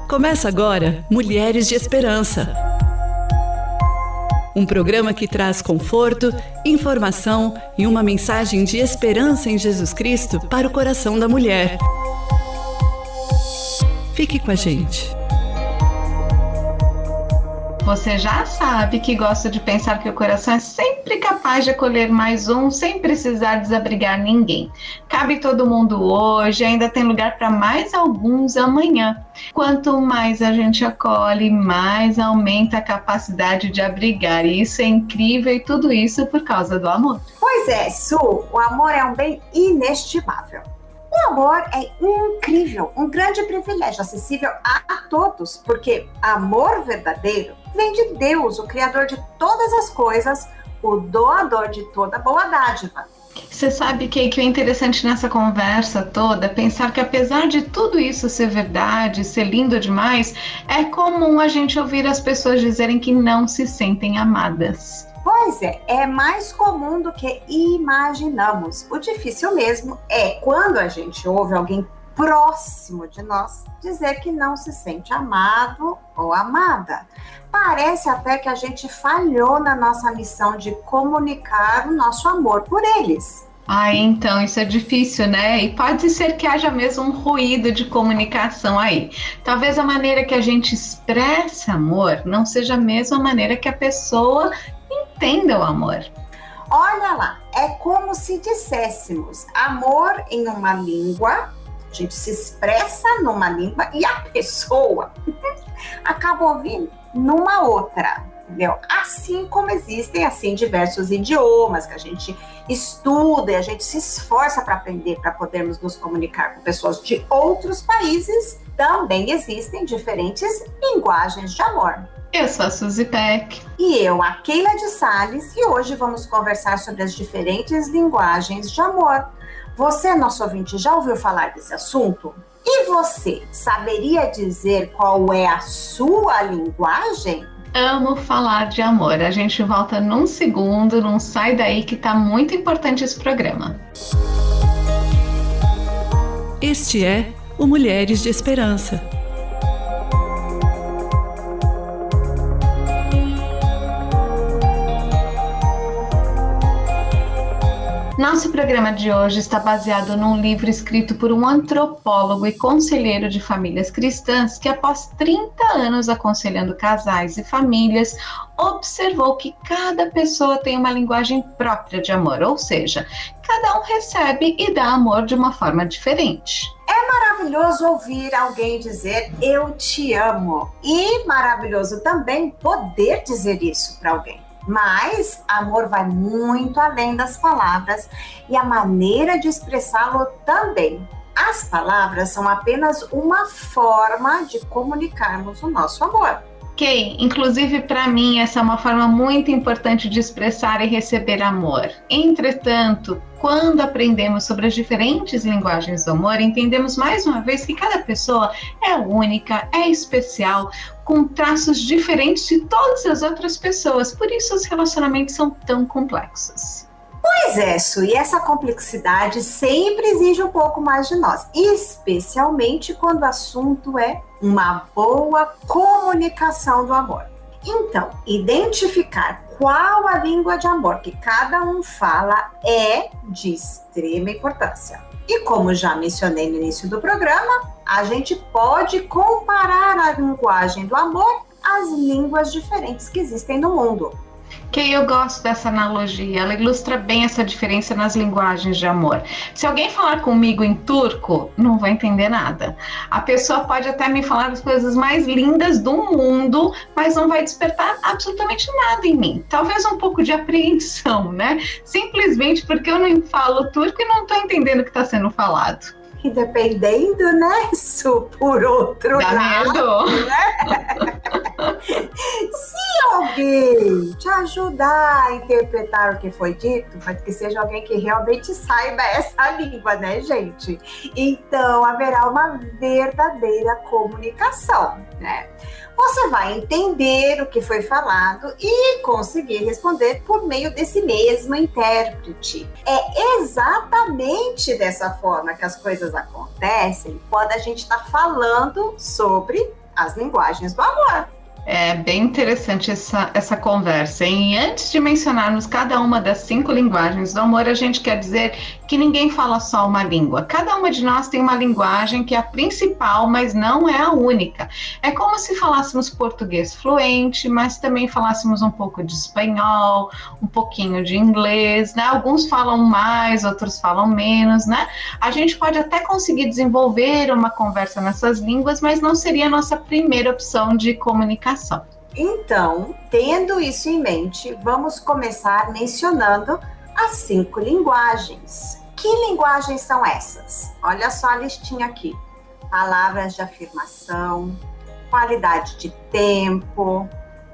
Começa agora Mulheres de Esperança. Um programa que traz conforto, informação e uma mensagem de esperança em Jesus Cristo para o coração da mulher. Fique com a gente. Você já sabe que gosta de pensar que o coração é sempre capaz de acolher mais um sem precisar desabrigar ninguém. Cabe todo mundo hoje, ainda tem lugar para mais alguns amanhã. Quanto mais a gente acolhe, mais aumenta a capacidade de abrigar. E isso é incrível, e tudo isso por causa do amor. Pois é, Su, o amor é um bem inestimável. O amor é incrível, um grande privilégio, acessível a todos, porque amor verdadeiro vem de Deus, o Criador de todas as coisas, o doador de toda boa dádiva. Você sabe que é interessante nessa conversa toda pensar que, apesar de tudo isso ser verdade, ser lindo demais, é comum a gente ouvir as pessoas dizerem que não se sentem amadas. Pois é mais comum do que imaginamos. O difícil mesmo é quando a gente ouve alguém próximo de nós dizer que não se sente amado ou amada. Parece até que a gente falhou na nossa missão de comunicar o nosso amor por eles. Então isso é difícil, né? E pode ser que haja mesmo um ruído de comunicação aí. Talvez a maneira que a gente expressa amor não seja a mesma maneira que a pessoa entenda o amor. Olha lá, é como se disséssemos amor em uma língua, a gente se expressa numa língua e a pessoa acaba ouvindo numa outra, entendeu? Assim como existem diversos idiomas que a gente estuda e a gente se esforça para aprender, para podermos nos comunicar com pessoas de outros países, também existem diferentes linguagens de amor. Eu sou a Suzy Peck. E eu, a Keila de Sales, e hoje vamos conversar sobre as diferentes linguagens de amor. Você, nosso ouvinte, já ouviu falar desse assunto? E você, saberia dizer qual é a sua linguagem? Amo falar de amor. A gente volta num segundo, não sai daí que tá muito importante esse programa. Este é o Mulheres de Esperança. Nosso programa de hoje está baseado num livro escrito por um antropólogo e conselheiro de famílias cristãs que, após 30 anos aconselhando casais e famílias, observou que cada pessoa tem uma linguagem própria de amor, ou seja, cada um recebe e dá amor de uma forma diferente. É maravilhoso ouvir alguém dizer eu te amo e maravilhoso também poder dizer isso para alguém. Mas amor vai muito além das palavras e a maneira de expressá-lo também. As palavras são apenas uma forma de comunicarmos o nosso amor. Kay, inclusive para mim essa é uma forma muito importante de expressar e receber amor. Entretanto, quando aprendemos sobre as diferentes linguagens do amor, entendemos mais uma vez que cada pessoa é única, é especial, com traços diferentes de todas as outras pessoas. Por isso os relacionamentos são tão complexos. Pois é, Su, e essa complexidade sempre exige um pouco mais de nós, especialmente quando o assunto é uma boa comunicação do amor. Então, identificar qual a língua de amor que cada um fala é de extrema importância. E como já mencionei no início do programa, a gente pode comparar a linguagem do amor às línguas diferentes que existem no mundo. Que eu gosto dessa analogia, ela ilustra bem essa diferença nas linguagens de amor. Se alguém falar comigo em turco, não vai entender nada. A pessoa pode até me falar as coisas mais lindas do mundo, mas não vai despertar absolutamente nada em mim. Talvez um pouco de apreensão, né? Simplesmente porque eu não falo turco e não estou entendendo o que está sendo falado. E dependendo, né, Su, por outro Dá lado, medo. Né? Se alguém te ajudar a interpretar o que foi dito, pode que seja alguém que realmente saiba essa língua, né, gente? Então, haverá uma verdadeira comunicação, né? Você vai entender o que foi falado e conseguir responder por meio desse mesmo intérprete. É exatamente dessa forma que as coisas acontecem quando a gente está falando sobre as linguagens do amor. É bem interessante essa conversa. E antes de mencionarmos cada uma das 5 linguagens do amor, a gente quer dizer que ninguém fala só uma língua. Cada uma de nós tem uma linguagem que é a principal, mas não é a única. É como se falássemos português fluente, mas também falássemos um pouco de espanhol, um pouquinho de inglês, né? Alguns falam mais, outros falam menos, né? A gente pode até conseguir desenvolver uma conversa nessas línguas, mas não seria a nossa primeira opção de comunicação. Então, tendo isso em mente, vamos começar mencionando as 5 linguagens. Que linguagens são essas? Olha só a listinha aqui. Palavras de afirmação, qualidade de tempo,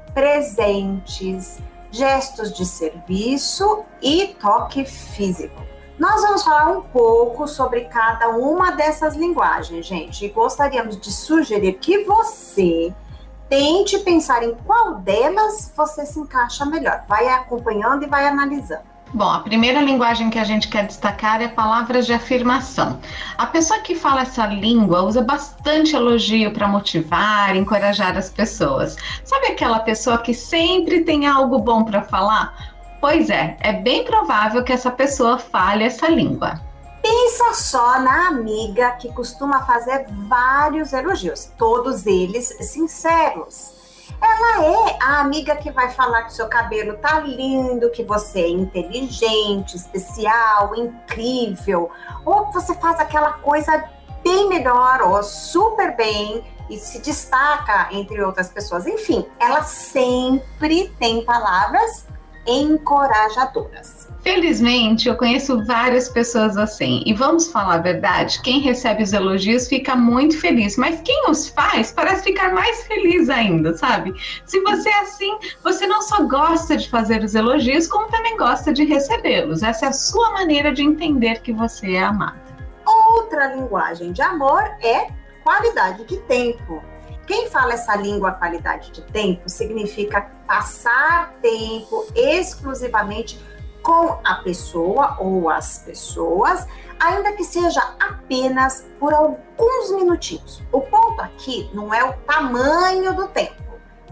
presentes, gestos de serviço e toque físico. Nós vamos falar um pouco sobre cada uma dessas linguagens, gente, e gostaríamos de sugerir que você tente pensar em qual delas você se encaixa melhor. Vai acompanhando e vai analisando. Bom, a primeira linguagem que a gente quer destacar é palavras de afirmação. A pessoa que fala essa língua usa bastante elogio para motivar, encorajar as pessoas. Sabe aquela pessoa que sempre tem algo bom para falar? Pois é bem provável que essa pessoa fale essa língua. Pensa só na amiga que costuma fazer vários elogios, todos eles sinceros. Ela é a amiga que vai falar que seu cabelo tá lindo, que você é inteligente, especial, incrível, ou que você faz aquela coisa bem melhor ou super bem e se destaca entre outras pessoas. Enfim, ela sempre tem palavras encorajadoras. Felizmente, eu conheço várias pessoas assim. E vamos falar a verdade, quem recebe os elogios fica muito feliz, mas quem os faz parece ficar mais feliz ainda, sabe? Se você é assim, você não só gosta de fazer os elogios, como também gosta de recebê-los. Essa é a sua maneira de entender que você é amada. Outra linguagem de amor é qualidade de tempo. Quem fala essa língua qualidade de tempo significa passar tempo exclusivamente com a pessoa ou as pessoas, ainda que seja apenas por alguns minutinhos. O ponto aqui não é o tamanho do tempo,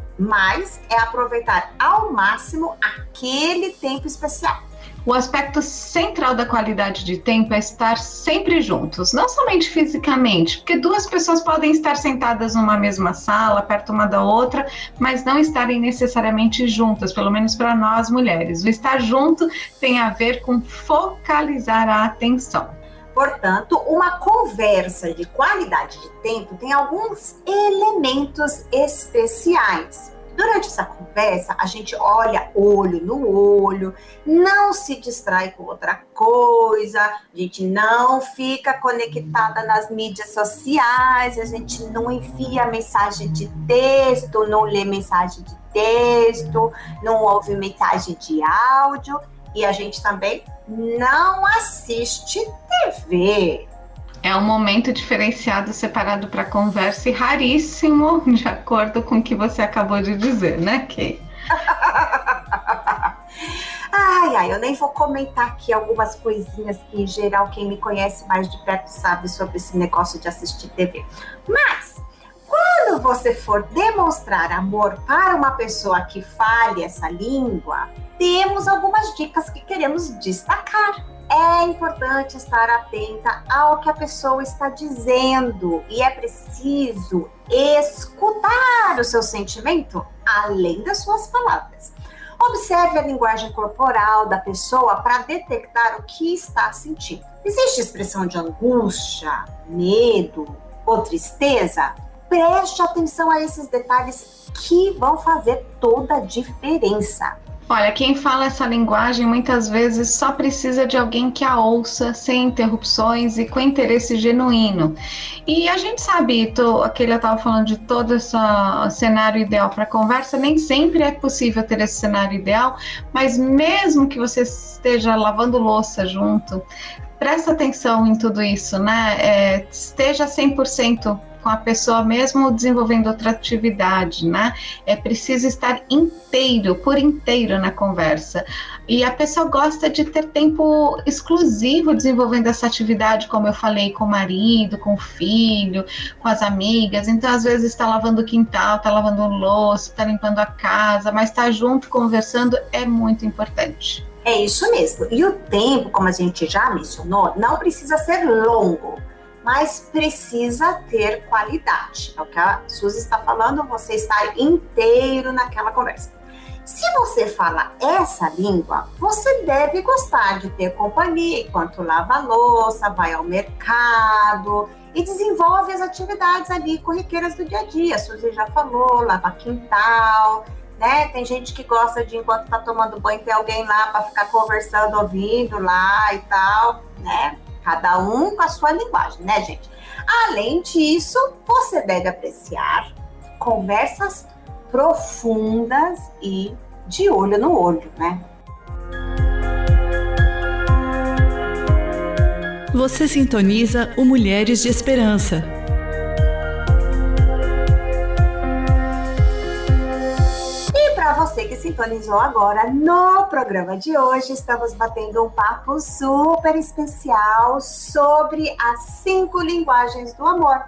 mas é aproveitar ao máximo aquele tempo especial. O aspecto central da qualidade de tempo é estar sempre juntos, não somente fisicamente, porque 2 pessoas podem estar sentadas numa mesma sala, perto uma da outra, mas não estarem necessariamente juntas, pelo menos para nós mulheres. O estar junto tem a ver com focalizar a atenção. Portanto, uma conversa de qualidade de tempo tem alguns elementos especiais. Durante essa conversa, a gente olha olho no olho, não se distrai com outra coisa, a gente não fica conectada nas mídias sociais, a gente não envia mensagem de texto, não lê mensagem de texto, não ouve mensagem de áudio e a gente também não assiste TV. É um momento diferenciado, separado para conversa e raríssimo, de acordo com o que você acabou de dizer, né, Kay? Eu nem vou comentar aqui algumas coisinhas que, em geral, quem me conhece mais de perto sabe sobre esse negócio de assistir TV. Mas, quando você for demonstrar amor para uma pessoa que fale essa língua, temos algumas dicas que queremos destacar. É importante estar atenta ao que a pessoa está dizendo e é preciso escutar o seu sentimento além das suas palavras. Observe a linguagem corporal da pessoa para detectar o que está sentindo. Existe expressão de angústia, medo ou tristeza? Preste atenção a esses detalhes que vão fazer toda a diferença. Olha, quem fala essa linguagem muitas vezes só precisa de alguém que a ouça sem interrupções e com interesse genuíno. E a gente sabe, aquele eu estava falando de todo esse cenário ideal para conversa, nem sempre é possível ter esse cenário ideal, mas mesmo que você esteja lavando louça junto, presta atenção em tudo isso, né? Esteja 100% com a pessoa mesmo desenvolvendo outra atividade, né? É preciso estar por inteiro na conversa. E a pessoa gosta de ter tempo exclusivo desenvolvendo essa atividade, como eu falei, com o marido, com o filho, com as amigas. Então, às vezes, está lavando o quintal, está lavando louça, está limpando a casa, mas estar junto, conversando, é muito importante. É isso mesmo. E o tempo, como a gente já mencionou, não precisa ser longo, mas precisa ter qualidade. É o que a Suzy está falando, você estar inteiro naquela conversa. Se você fala essa língua, você deve gostar de ter companhia enquanto lava a louça, vai ao mercado e desenvolve as atividades ali corriqueiras do dia a dia. A Suzy já falou, lava quintal, né? Tem gente que gosta de, enquanto tá tomando banho, ter alguém lá para ficar conversando, ouvindo lá e tal, né? Cada um com a sua linguagem, né, gente? Além disso, você deve apreciar conversas profundas e de olho no olho, né? Você sintoniza o Mulheres de Esperança. E para você que sintonizou agora, no programa de hoje, estamos batendo um papo super especial sobre as 5 linguagens do amor.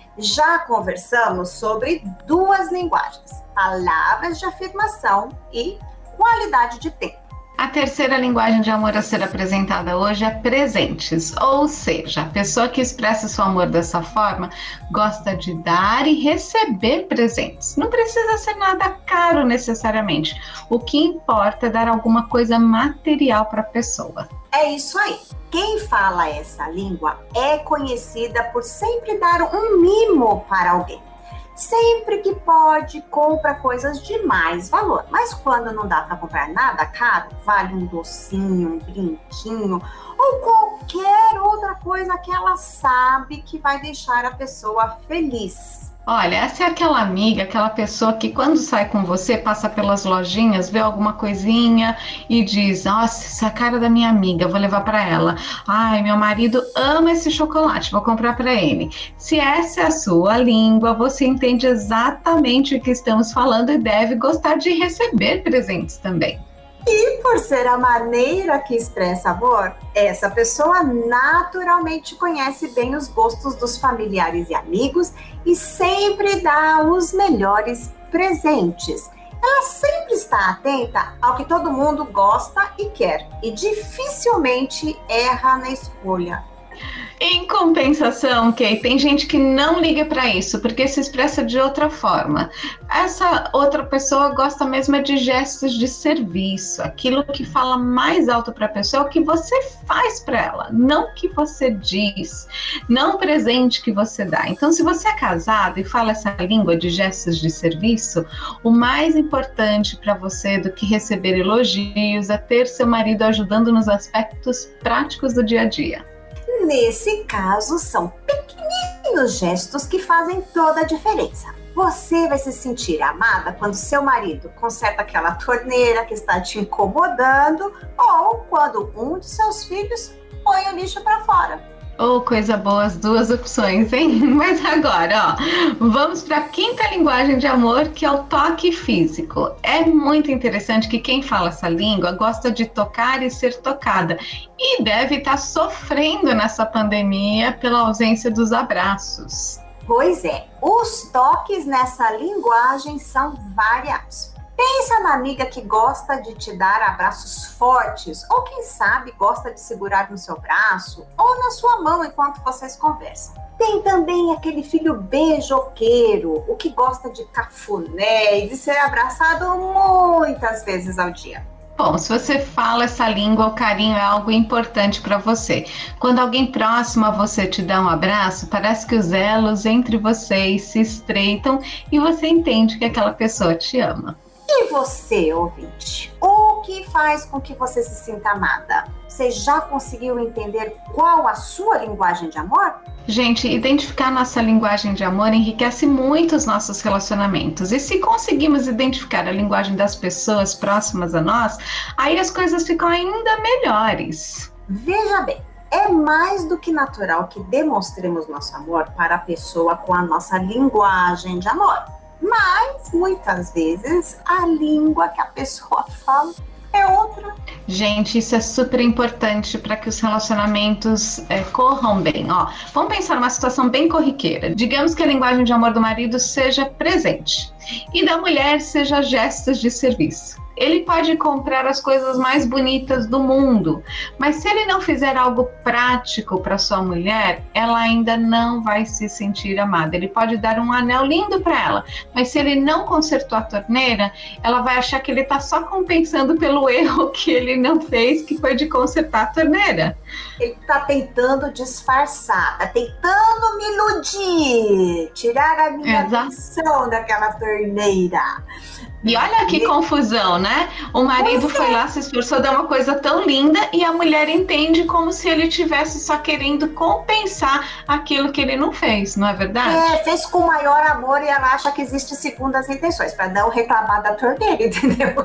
Já conversamos sobre 2 linguagens, palavras de afirmação e qualidade de tempo. A terceira linguagem de amor a ser apresentada hoje é presentes, ou seja, a pessoa que expressa seu amor dessa forma gosta de dar e receber presentes. Não precisa ser nada caro necessariamente, o que importa é dar alguma coisa material para a pessoa. É isso aí. Quem fala essa língua é conhecida por sempre dar um mimo para alguém. Sempre que pode, compra coisas de mais valor. Mas quando não dá para comprar nada caro, vale um docinho, um brinquinho ou qualquer outra coisa que ela sabe que vai deixar a pessoa feliz. Olha, essa é aquela amiga, aquela pessoa que quando sai com você, passa pelas lojinhas, vê alguma coisinha e diz: nossa, essa é a cara da minha amiga, vou levar para ela. Ai, meu marido ama esse chocolate, vou comprar para ele. Se essa é a sua língua, você entende exatamente o que estamos falando e deve gostar de receber presentes também. E por ser a maneira que expressa amor, essa pessoa naturalmente conhece bem os gostos dos familiares e amigos e sempre dá os melhores presentes. Ela sempre está atenta ao que todo mundo gosta e quer e dificilmente erra na escolha. Em compensação, Kay, tem gente que não liga para isso, porque se expressa de outra forma. Essa outra pessoa gosta mesmo de gestos de serviço. Aquilo que fala mais alto para a pessoa é o que você faz para ela, não o que você diz, não o presente que você dá. Então, se você é casado e fala essa língua de gestos de serviço, o mais importante para você do que receber elogios é ter seu marido ajudando nos aspectos práticos do dia a dia. Nesse caso, são pequeninos gestos que fazem toda a diferença. Você vai se sentir amada quando seu marido conserta aquela torneira que está te incomodando ou quando um de seus filhos põe o lixo para fora. Oh, coisa boa, as 2 opções, hein? Mas agora, ó, vamos para a 5ª linguagem de amor, que é o toque físico. É muito interessante que quem fala essa língua gosta de tocar e ser tocada e deve estar sofrendo nessa pandemia pela ausência dos abraços. Pois é, os toques nessa linguagem são variados. Pensa na amiga que gosta de te dar abraços fortes, ou quem sabe gosta de segurar no seu braço ou na sua mão enquanto vocês conversam. Tem também aquele filho beijoqueiro, o que gosta de cafuné e de ser abraçado muitas vezes ao dia. Bom, se você fala essa língua, o carinho é algo importante para você. Quando alguém próximo a você te dá um abraço, parece que os elos entre vocês se estreitam e você entende que aquela pessoa te ama. E você, ouvinte, o que faz com que você se sinta amada? Você já conseguiu entender qual a sua linguagem de amor? Gente, identificar nossa linguagem de amor enriquece muito os nossos relacionamentos. E se conseguimos identificar a linguagem das pessoas próximas a nós, aí as coisas ficam ainda melhores. Veja bem, É mais do que natural que demonstremos nosso amor para a pessoa com a nossa linguagem de amor. Mas, muitas vezes, a língua que a pessoa fala é outra. Gente, isso é super importante para que os relacionamentos corram bem. Ó, vamos pensar numa situação bem corriqueira. Digamos que a linguagem de amor do marido seja presente e da mulher seja gestos de serviço. Ele pode comprar as coisas mais bonitas do mundo, mas se ele não fizer algo prático para sua mulher, ela ainda não vai se sentir amada. Ele pode dar um anel lindo para ela, mas se ele não consertou a torneira, ela vai achar que ele está só compensando pelo erro que ele não fez, que foi de consertar a torneira. Ele está tentando disfarçar, está tentando me iludir, tirar a minha atenção daquela torneira. E olha que confusão, né? O marido foi lá, se esforçou, deu uma coisa tão linda e a mulher entende como se ele estivesse só querendo compensar aquilo que ele não fez, não é verdade? Fez com o maior amor e ela acha que existe segundas intenções, para não reclamar da torneira, entendeu?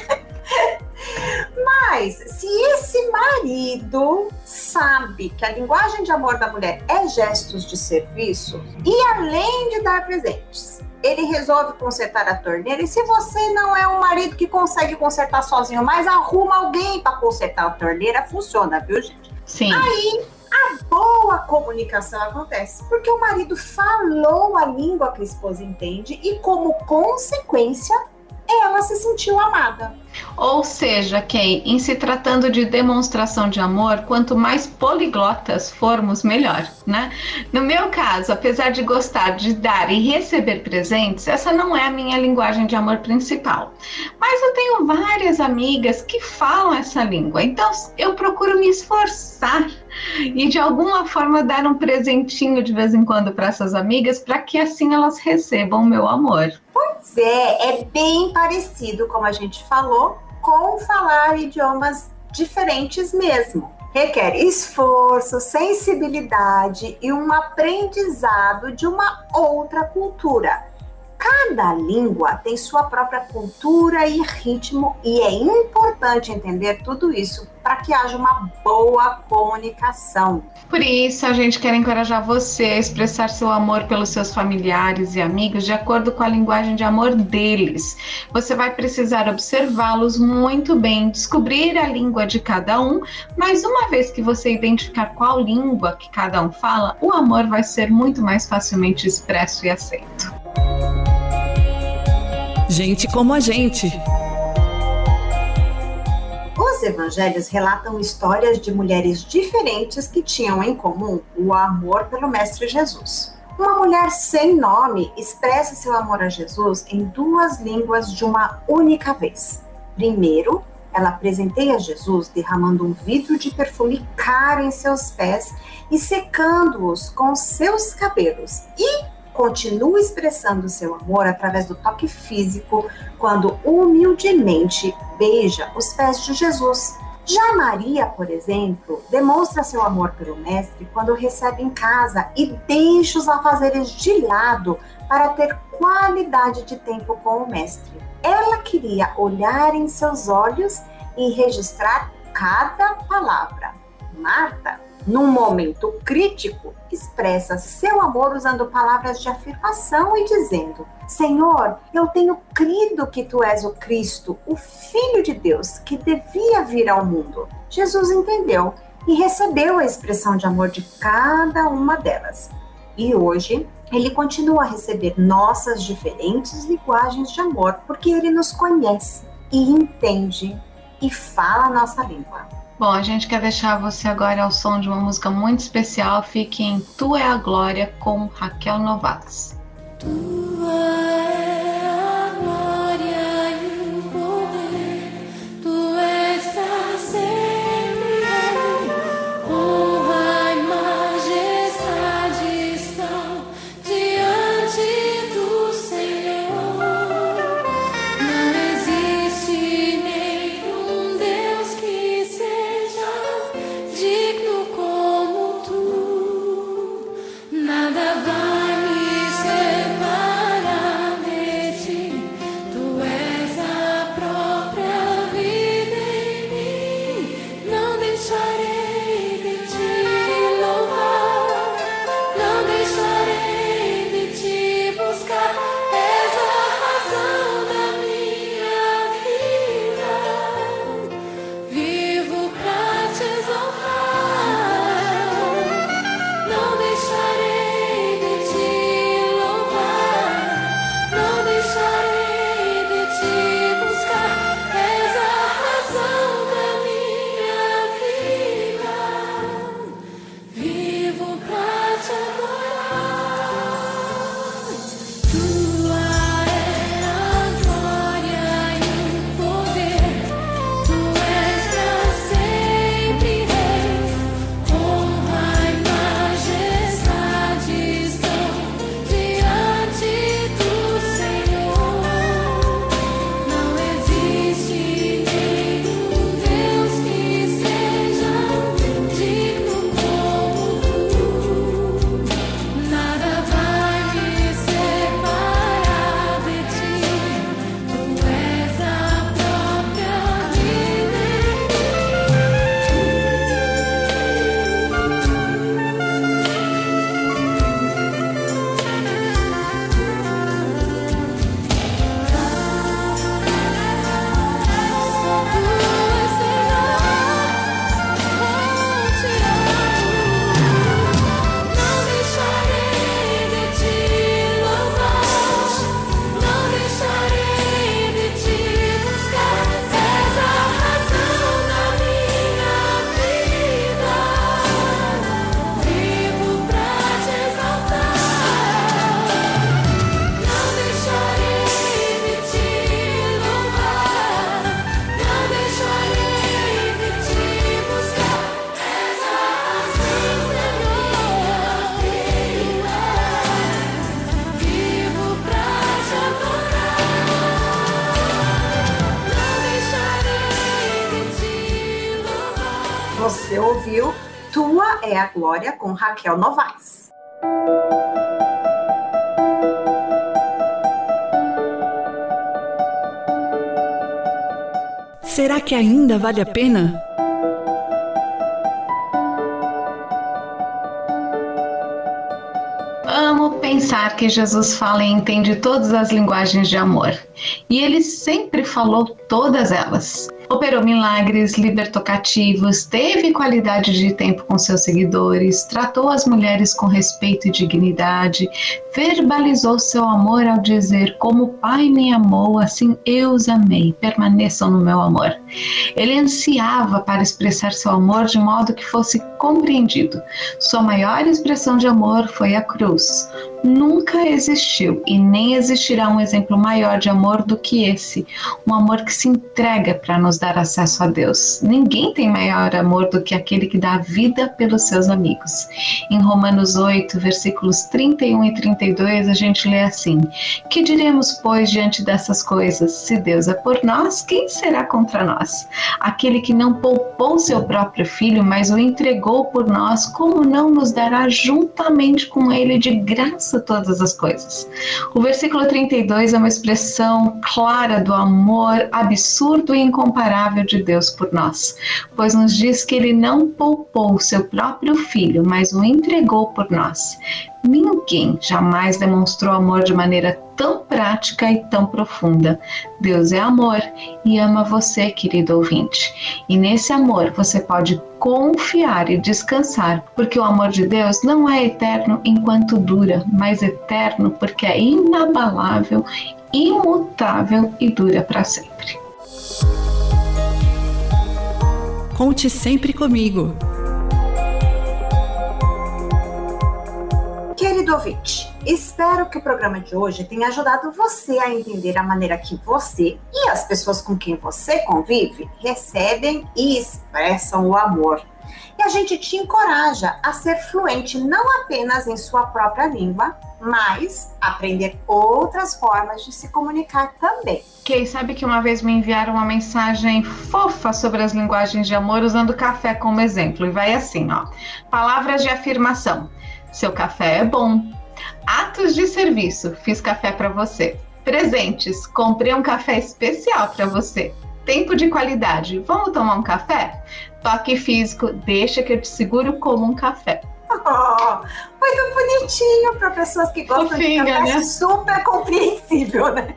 Mas, se esse marido sabe que a linguagem de amor da mulher é gestos de serviço, e além de dar presentes, ele resolve consertar a torneira, e se você não é um marido que consegue consertar sozinho, mas arruma alguém para consertar a torneira, funciona, viu, gente? Sim. Aí, a boa comunicação acontece, porque o marido falou a língua que a esposa entende e, como consequência, ela se sentiu amada. Ou seja, Kay, em se tratando de demonstração de amor, quanto mais poliglotas formos, melhor, né? No meu caso, apesar de gostar de dar e receber presentes, essa não é a minha linguagem de amor principal. Mas eu tenho várias amigas que falam essa língua, então eu procuro me esforçar e de alguma forma dar um presentinho de vez em quando para essas amigas, para que assim elas recebam o meu amor. Pois é bem parecido, como a gente falou, com falar idiomas diferentes mesmo. Requer esforço, sensibilidade e um aprendizado de uma outra cultura. Cada língua tem sua própria cultura e ritmo, e é importante entender tudo isso para que haja uma boa comunicação. Por isso, a gente quer encorajar você a expressar seu amor pelos seus familiares e amigos de acordo com a linguagem de amor deles. Você vai precisar observá-los muito bem, descobrir a língua de cada um, mas uma vez que você identificar qual língua que cada um fala, o amor vai ser muito mais facilmente expresso e aceito. Gente como a gente. Os evangelhos relatam histórias de mulheres diferentes que tinham em comum o amor pelo Mestre Jesus. Uma mulher sem nome expressa seu amor a Jesus em duas línguas de uma única vez. Primeiro, ela presenteia Jesus derramando um vidro de perfume caro em seus pés e secando-os com seus cabelos. E continua expressando seu amor através do toque físico quando humildemente beija os pés de Jesus. Já Maria, por exemplo, demonstra seu amor pelo Mestre quando o recebe em casa e deixa os afazeres de lado para ter qualidade de tempo com o Mestre. Ela queria olhar em seus olhos e registrar cada palavra. Marta, num momento crítico, expressa seu amor usando palavras de afirmação e dizendo: Senhor, eu tenho crido que tu és o Cristo, o Filho de Deus, que devia vir ao mundo. Jesus entendeu e recebeu a expressão de amor de cada uma delas. E hoje, ele continua a receber nossas diferentes linguagens de amor, porque ele nos conhece e entende e fala a nossa língua. Bom, a gente quer deixar você agora ao som de uma música muito especial. Fique em Tu é a Glória com Raquel Novaes. Tua é a glória e o poder, tu estás sempre aí, honra e majestade estão diante do Senhor. Não existe nenhum Deus que seja digno como tu, nada vai me separar você ouviu Tua é a Glória com Raquel Novaes. Será que ainda vale a pena? Amo pensar que Jesus fala e entende todas as linguagens de amor. E ele sempre falou todas elas. Operou milagres, libertou cativos, teve qualidade de tempo com seus seguidores, tratou as mulheres com respeito e dignidade, verbalizou seu amor ao dizer: como o Pai me amou, assim eu os amei, permaneçam no meu amor. Ele ansiava para expressar seu amor de modo que fosse compreendido. Sua maior expressão de amor foi a cruz. Nunca existiu e nem existirá um exemplo maior de amor do que esse, um amor que se entrega para nos dar acesso a Deus. Ninguém tem maior amor do que aquele que dá a vida pelos seus amigos. Em Romanos 8, versículos 31 e 32, a gente lê assim: que diremos, pois, diante dessas coisas? Se Deus é por nós, quem será contra nós? Aquele que não poupou seu próprio filho, mas o entregou por nós, como não nos dará juntamente com ele de graça todas as coisas? O versículo 32 é uma expressão clara do amor absurdo e incomparável de Deus por nós, pois nos diz que ele não poupou seu próprio filho, mas o entregou por nós. Ninguém jamais demonstrou amor de maneira tão prática e tão profunda. Deus é amor e ama você, querido ouvinte. E nesse amor você pode confiar e descansar, porque o amor de Deus não é eterno enquanto dura, mas eterno porque é inabalável, imutável e dura para sempre. Conte sempre comigo. Querido ouvinte, espero que o programa de hoje tenha ajudado você a entender a maneira que você e as pessoas com quem você convive recebem e expressam o amor. E a gente te encoraja a ser fluente não apenas em sua própria língua, mas aprender outras formas de se comunicar também. Kay, sabe que uma vez me enviaram uma mensagem fofa sobre as linguagens de amor usando café como exemplo. E vai assim, ó. Palavras de afirmação. Seu café é bom. Atos de serviço. Fiz café para você. Presentes. Comprei um café especial para você. Tempo de qualidade. Vamos tomar um café? Toque físico. Deixa que eu te seguro como um café. Oh, muito bonitinho para pessoas que gostam Fofinha, de café, né? super compreensível, né?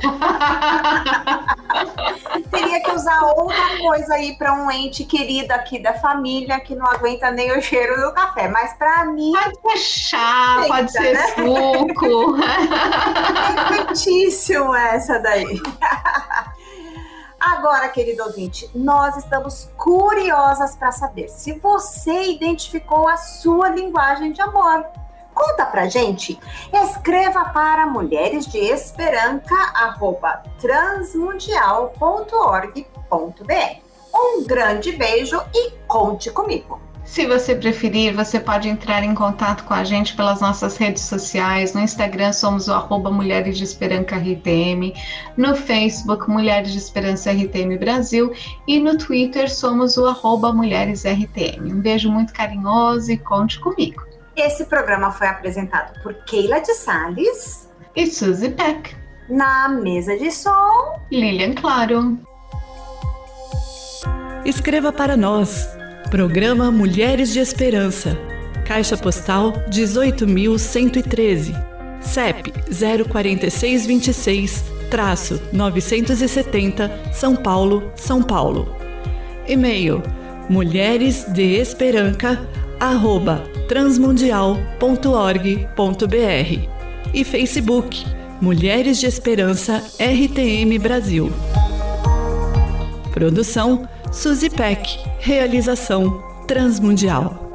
Teria que usar outra coisa aí para um ente querido aqui da família que não aguenta nem o cheiro do café, mas para mim... Pode ser chá, pode ser né? suco. É muitíssimo essa daí. Agora, querido ouvinte, nós estamos curiosas para saber se você identificou a sua linguagem de amor. Conta pra gente. Escreva para mulheresdeesperanca@transmundial.org.br. Um grande beijo e conte comigo. Se você preferir, você pode entrar em contato com a gente pelas nossas redes sociais. No Instagram somos o @Mulheres de Esperança RTM, no Facebook Mulheres de Esperança RTM Brasil e no Twitter somos o @Mulheres RTM. Um beijo muito carinhoso e conte comigo. Esse programa foi apresentado por Keila de Salles E Suzy Peck. Na mesa de som, Lilian Claro. Escreva para nós. Programa Mulheres de Esperança. Caixa Postal 18.113. CEP 04626-970, São Paulo, São Paulo. E-mail mulheresdeesperanca@transmundial.org.br e Facebook Mulheres de Esperança RTM Brasil. Produção Suzy Peck. Realização Transmundial.